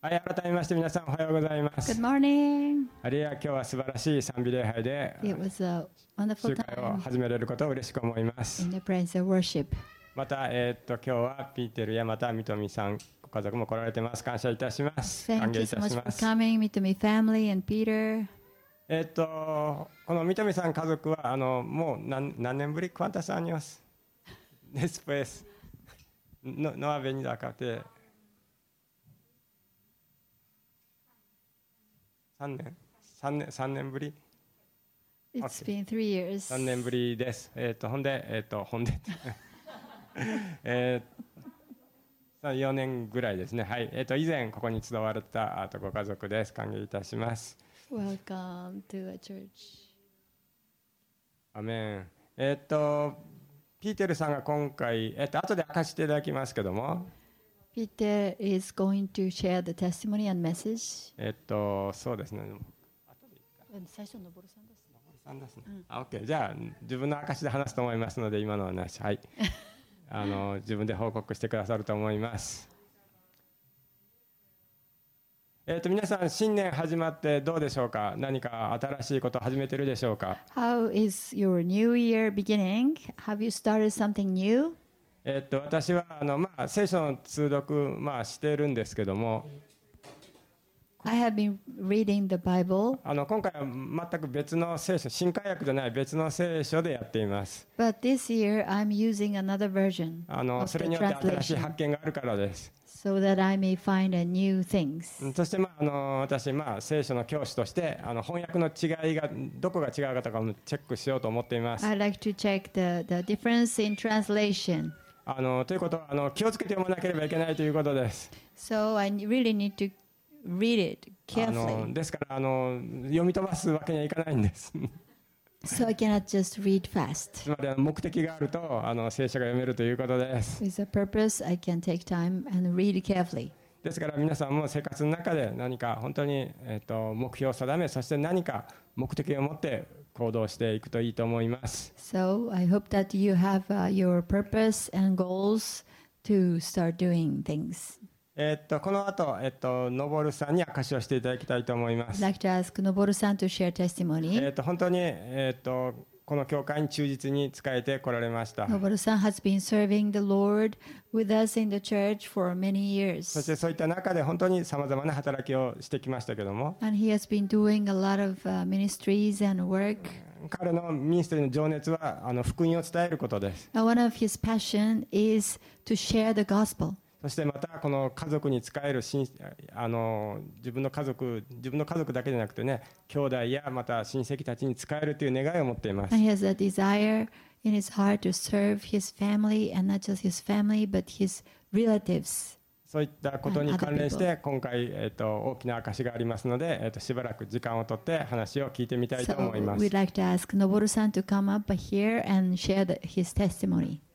はい、改めまして皆さんおはようございま Good す。 morning. あるいは今日は素晴らしい賛美礼拝で It was a wonderful 集会を time 始めれることを嬉しく思います。 in the praise and worship. また、今日はピーテルやまた三富さんご家族も来られてます。感謝いたします。歓 Thank 迎 you い so た much し for ます。 coming, Mitomi family and Peter. この三富さん家族はもう何年ぶりクワンタスアニオスDespués no ha venido acá de 3年ぶり It's Okay. been 3 years. 3年ぶりです。ほんで4年ぐらいですね。はい。以前ここに集われたご家族です。歓迎いたします。 Welcome to a church. アメン。ピーテルさんが今回、後で明かしていただきますけども、 Peter is going to share the testimony and message. そうですね。 最初のボルさんですね。 さんですね。OK。じゃあ自分の証で話すと思いますので今のはなし。はい。自分で報告してくださると思います。皆さん新年始まってどうでしょうか。何か新しいことを始めてるでしょうか。 How is your new year beginning? Have you started something new? 私は聖書の通読、しているんですけども、 I have been reading the Bible, 今回は全く別の聖書、新海訳じゃない別の聖書でやっています。 but this year I'm using another version そ of れ the によって新しい translation 発見があるからです。 so that I may find a new things. そして私、聖書の教師として翻訳の違いがどこが違うかとかもチェックしようと思っています。 I like to check the difference in translation. ということは気をつけて読まなければいけないということです。 So I really need to read it carefully. ですから読み飛ばすわけにはいかないんです。 So I cannot just read fast. つまり目的があると聖書が読めるということです。 With a purpose, I can take time and read carefully. ですから皆さんも生活の中で何か本当に、目標を定め、そして何か目的を持って行動していくといいと思います。 So I hope that you have your purpose and goals to start doing things. この後、のぼるさんに証しをしていただきたいと思いま I'd す。 like to ask Noboru-san to share testimony. 本当に、この教会に忠実に仕えてこられました。 Noboru-san has been serving the Lord with us in the church for many そし years. てそういった中で本当にさまざまな働きをしてきましたけども、 And he has been doing a lot of ministries and work. 彼のミニストリーの情熱は福音を伝えることです。 And one of his passion is to share the gospel. そしてまたこの家族に仕える自分の家族だけじゃなくてね、兄弟やまた親戚たちに仕えるという願いを持っています。 And he has a desire in his heart to serve his family, and not just his family, but his relatives. そういったことに関連して今回、大きな証がありますので、しばらく時間をとって話を聞いてみたいと So 思います。 we'd like to ask Noboru-san to come up here and share his testimony.